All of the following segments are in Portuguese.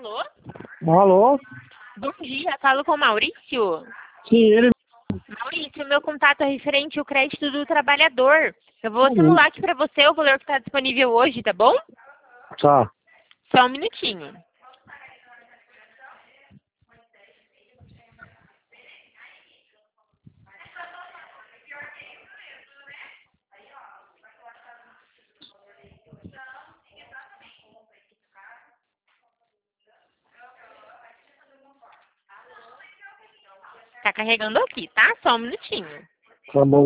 Alô? Alô? Bom dia, falo com o Maurício. Sim, ele. Maurício, meu contato é referente ao crédito do trabalhador. Eu vou simular aqui para você o valor que está disponível hoje, tá bom? Tá. Só um minutinho. Tá carregando aqui, tá? Só um minutinho. Tá bom.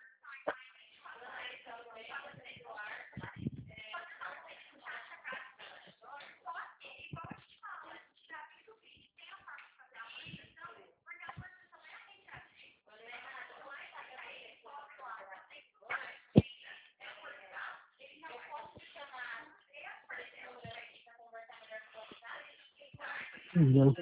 Uhum.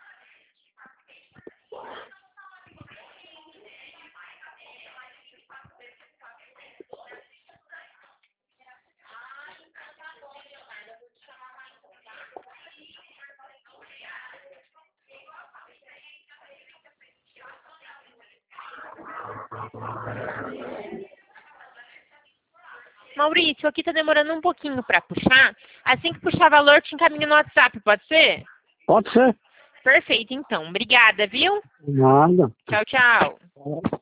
Maurício, aqui tá demorando um pouquinho para puxar. Assim que puxar valor, te encaminho no WhatsApp, pode ser? Pode ser? Perfeito, então. Obrigada, viu? Nada. Tchau, tchau.